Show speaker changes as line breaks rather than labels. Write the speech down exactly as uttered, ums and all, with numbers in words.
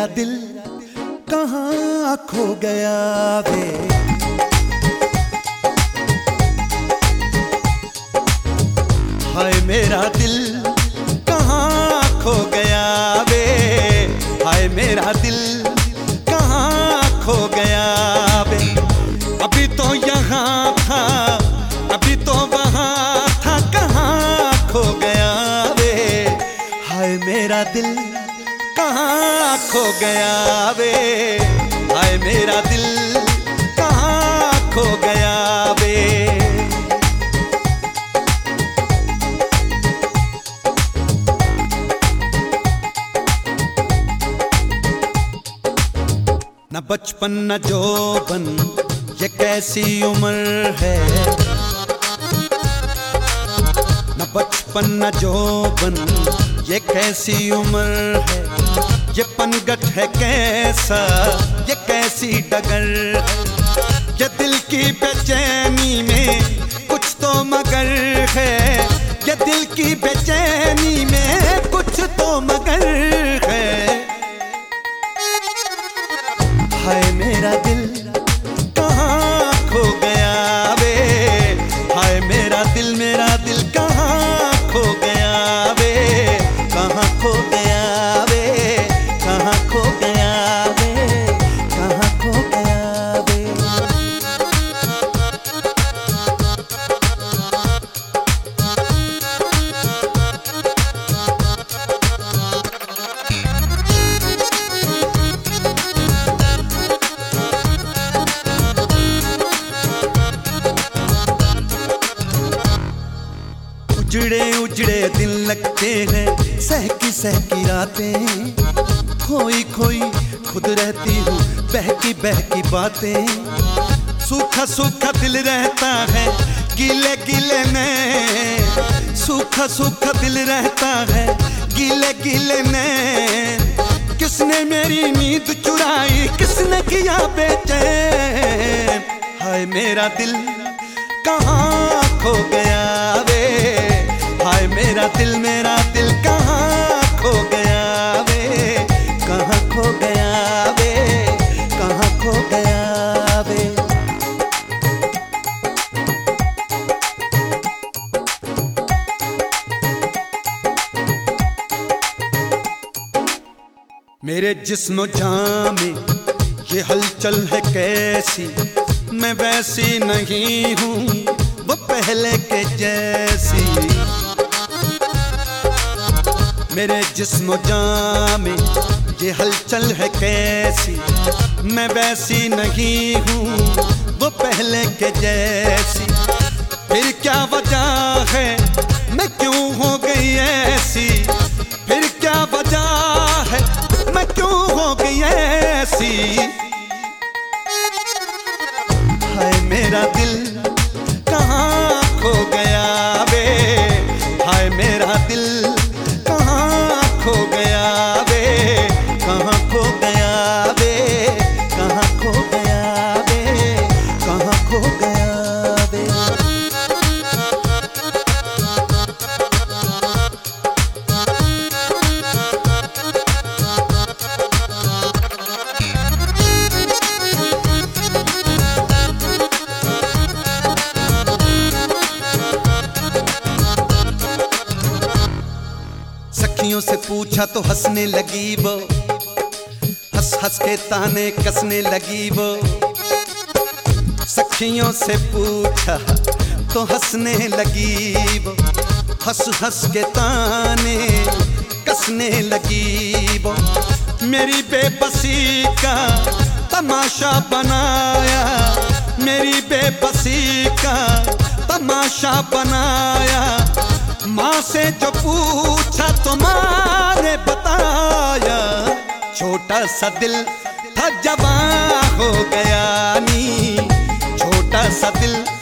मेरा दिल कहाँ खो गया वे। हाय मेरा दिल कहाँ खो गया वे। हाय मेरा दिल कहाँ खो गया वे। अभी तो यहाँ था, अभी तो वहाँ था, कहाँ खो गया वे। हाय मेरा दिल कहाँ खो गया वे। हाय मेरा दिल कहाँ खो गया वे। न बचपन न जौबन ये कैसी उम्र है। न बचपन न जौबन ये कैसी उम्र है। ये पनगट है कैसा, ये कैसी डगर है। ये दिल की बेचैनी में कुछ तो मगर है। ये दिल की बेचैनी में कुछ तो मगर है। हाय मेरा दिल कहाँ खो गया वे। हाय मेरा दिल, मेरा दिल कहाँ खो गया वे। कहाँ खो गया वे, कहाँ खो गया वे, कहाँ खो गया वे। उजड़े उजड़े दिन लगते हैं, सहकी सहकी रातें। खोई खोई खुद रहती हूँ, बहकी बहकी बातें। सूखा सूखा दिल रहता है, गीले गीले नैन। सूखा सूखा दिल रहता है, गीले गीले नैन। किसने मेरी नींद चुराई, किसने किया बेचैन। हाय मेरा दिल कहाँ खो गया वे। हाय मेरा दिल, मेरा दिल कहाँ खो गया वे। कहाँ खो गया वे, कहाँ खो गया वे। मेरे जिस्म जान में ये हलचल है कैसी। मैं वैसी नहीं हूँ वो पहले के जैसी। मेरे जिस्म जान में ये हलचल है कैसी। मैं वैसी नहीं हूँ वो पहले के जैसी। फिर क्या वजह है, मैं क्यों हो गई ऐसी। फिर क्या वजह है, मैं क्यों हो गई ऐसी। हाय मेरा दिल कहाँ खो गया वे। हाय मेरा दिल कहाँ खो गया वे। कहाँ खो गया वे, कहाँ खो गया वे, कहाँ खो गया वे। सखियों से पूछा तो हंसने लगी वो। हंस हंस के ताने कसने लगी वो। सखियों से पूछा तो हंसने लगी वो। हंस हंस के ताने कसने लगी वो। मेरी बेबसी का तमाशा बनाया। मेरी बेबसी का तमाशा बनाया। माँ से जो पूछा तो माँ ने बताया। छोटा सा दिल था जवां हो गया नी। छोटा सा दिल